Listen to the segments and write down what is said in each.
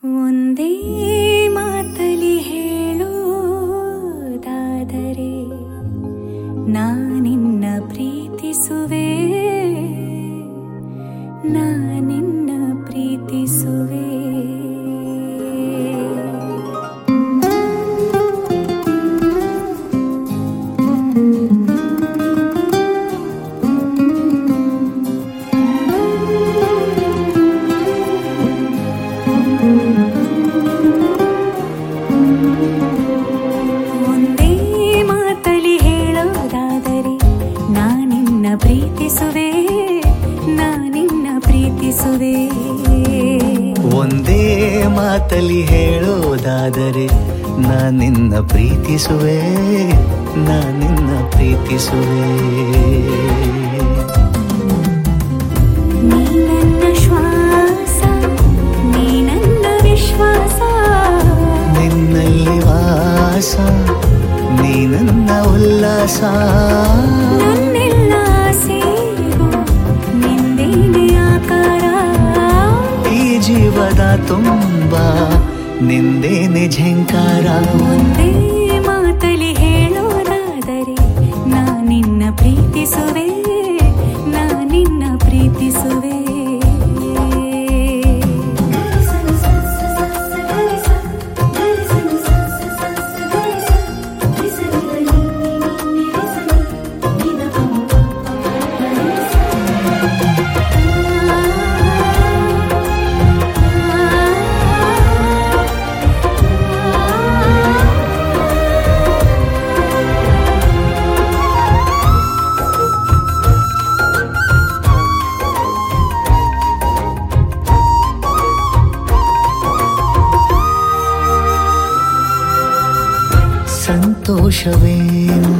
ಒಂದೇ ಮಾತಲಿ ಹೇಳೋದಾದರೆ ನಾನಿನ್ನ ಪ್ರೀತಿಸುವೆ, ನಾನಿನ್ನ ಪ್ರೀತಿಸುವೆ. ಒಂದೇ ಮಾತಲಿ ಹೇಳೋದಾದರೆ ನಾನಿನ್ನ ಪ್ರೀತಿಸುವೆ, ನಾನಿನ್ನ ಪ್ರೀತಿಸುವೆ. ಒಂದೇ ಮಾತಲಿ ಹೇಳೋದಾದರೆ ನಾನಿನ್ನ ಪ್ರೀತಿಸುವೆ, ನಾನಿನ್ನ ಪ್ರೀತಿಸುವೆ. ನೀ ನನ್ನ ಶ್ವಾಸ, ನೀ ನನ್ನ ವಿಶ್ವಾಸ, ನಿನ್ನಲ್ಲಿ ವಾಸ, ನೀ ನನ್ನ ಉಲ್ಲಾಸ. ನನ್ನೆಲ್ಲ ಆಸೆಗೂ ನಿಂದೇನೆ ಆಕಾರ, ಈ ಜೀವದ ತುಂಬ ನಿಂದೇನೆ ಝಂಕಾರ. ಒಂದೇ ಮಾತಲಿ ಹೇಳೋದಾದರೆ ನಾನಿನ್ನ ಪ್ರೀತಿಸುವೆ, ನಾನಿನ್ನ ಪ್ರೀತಿಸುವೆ. ಸಂತೋಷವೇನು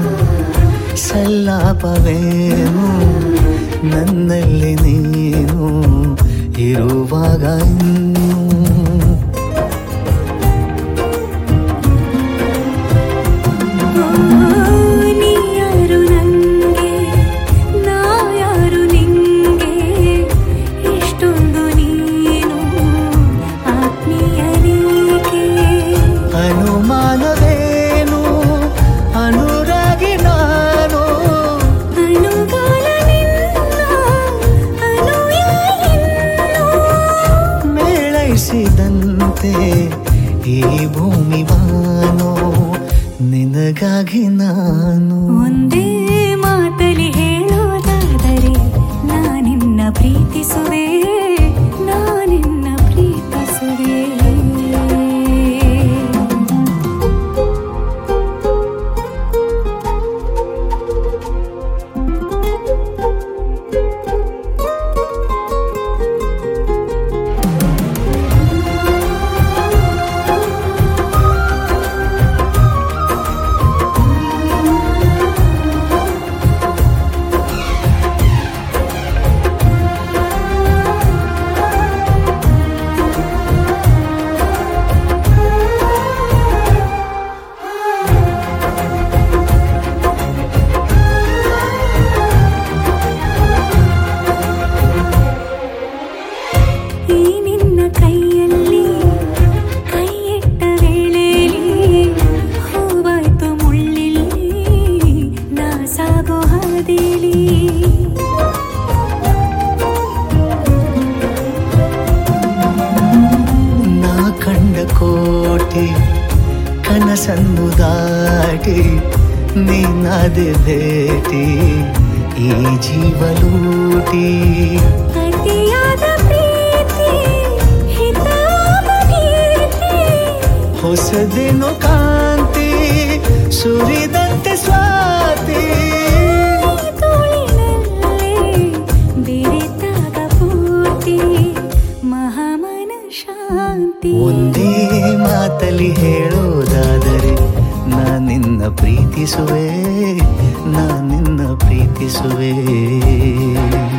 ಸಲ್ಲಾಪವೇನು ನನ್ನಲ್ಲಿ ನೀನು ಇರುವಾಗ ಇನ್ನು. ನೀ ಯಾರು ನಂಗೆ, ನಾ ಯಾರು ನಿಂಗೆ, ಇಷ್ಟೊಂದು ನೀನು ಆತ್ಮೀಯನಿಗೆ. ಅನುಮಾನವೇನು ಅನುರಾಗಿ ನಾನು, ಅನುಗಾಲ ನಿನ್ನ ಅನುಯಾಯಿ ಇನ್ನು. ಮೇಳೈಸಿದಂತೆ ಈ ಭೂಮಿ ಬಾನೋ ನಿನಗಾಗಿ ನಾನು. ಒಂದೇ ಮಾತಲಿ ಹೇಳೋದಾದರೆ ನಾನಿನ್ನ ಪ್ರೀತಿಸುವೆ, ನಾನಿನ್ನ ಪ್ರೀತಿಸುವೆ. ಈ ನಿನ್ನ ಕೈಯಲ್ಲಿ ಕೈ ಇಟ್ಟ ವೇಳೆಯಲ್ಲಿ ಹೂವಾಯ್ತು ಮುಳ್ಳಿಲ್ಲಿ ನಾ ಸಾಗೋ ಹಾದಿಲಿ. ನಾ ಕಂಡ ಕೋಟಿ ಕನಸನ್ನು ದಾಟಿ ನೀನಾದೆ ಭೇಟಿ ಈ ಜೀವಲೂಟಿ. ಅತಿಯಾದ ಪ್ರೀತಿ ಹಿತವಾದ ಭೀತಿ, ಹೊಸದೇನು ಕಾಂತಿ ಸುರಿದಂತೆ ಸ್ವಾತಿ. ತೋಳಿನಲ್ಲೇ ಬೆರೆತಾಗ ಪೂರ್ತಿ ಮಹಾಮನ ಶಾಂತಿ. ಒಂದೇ ಮಾತಲಿ ಹೇಳೋದಾದರೆ ನಾನಿನ್ನ ಪ್ರೀತಿಸುವೆ, ನಾನಿನ್ನ ಪ್ರೀತಿಸುವೆ.